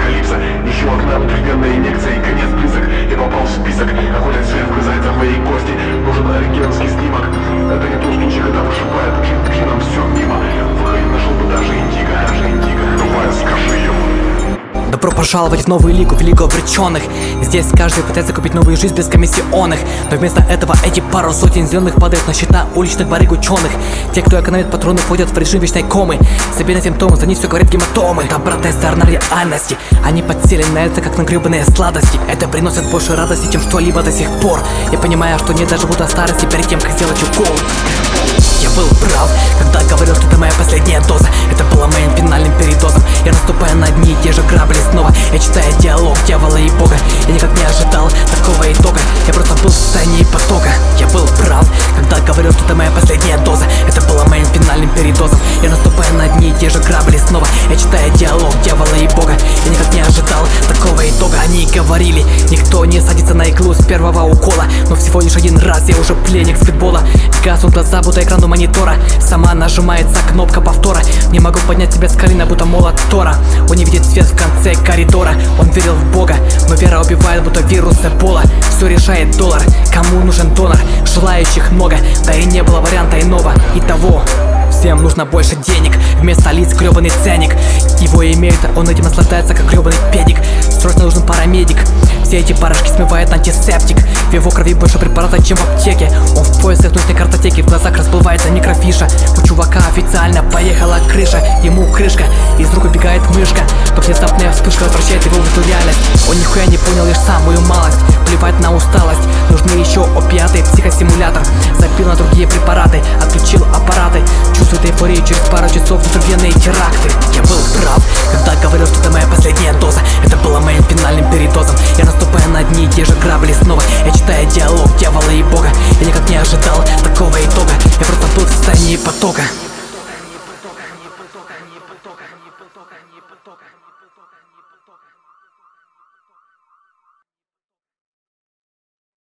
апокалипса. Еще одна напряженная инъекция и конец близок. Я попал в список, охотясь зверь вгрызается в мои кости. Нужен рентгеновский снимок. Это не тот случай, когда вышибает клин клином все мимо. Выходе нашел бы даже индиго. Давай, скажи ему. Добро пожаловать в новую лигу, в лигу обреченных. Здесь каждый пытается купить новую жизнь без комиссионных. Но вместо этого эти пару сотен зеленых падают на счета уличных барыг ученых. Те, кто экономит патроны, входят в режим вечной комы. Себе на симптомы, за них все говорят гематомы. Это обратная сторона реальности. Они подсели на это, как на гребаные сладости. Это приносит больше радости, чем что-либо до сих пор. Я понимаю, что не доживу до старости перед тем, как сделать укол. Я был прав, когда говорил, что это моя последняя доза. Это было моим финальным передозом. Я наступаю на одни и те же грабли снова. Я читаю диалог дьявола и бога. Я никак не ожидал такого итога. Я просто был в состоянии потока. Я был прав, когда говорил, что это моя последняя доза. Это было моим финальным передозом. Я наступаю на одни и те же грабли снова. Я читаю диалог дьявола и бога. Я никак не ожидал такого итога. Они говорили, никто не садится на иглу с первого укола. Но всего лишь один раз я уже пленник с футбола. Гаснут глаза, будто экрану монитора. Сама нажимается кнопка повтора. Не могу поднять себя с колена, будто молот Тора. Он не видит свет в конце коридора. Он верил в Бога, но вера убивает, будто вирус Эбола. Все решает доллар, кому нужен донор. Желающих много, да и не было варианта иного. Итого, всем нужно больше денег. Вместо лиц гребаный ценник. Его имеет, он этим наслаждается, как гребаный педик. Срочно нужен парамедик. Все эти порошки смывает антисептик. В его крови больше препарата, чем в аптеке. Он в поисках нужной картотеки. В глазах расплывается микрофиша. У чувака официально поехала крыша. Ему крышка, из рук убегает мышка. То внезапная вспышка возвращает его в эту реальность. Он нихуя не понял лишь самую малость. Плевать на усталость, нужны еще опиаты. Психосимулятор, запил на другие препараты. Отключил аппараты, чувствует эйфорию. Через пару часов внутренние теракты. Я был прав, когда говорил, что это моя последняя доза. Это было моим финальным передозом. Я наступаю на одни и те же грабли снова. Я читаю диалог дьявола и бога. Я никак не ожидал такого итога. Я просто был в состоянии потока.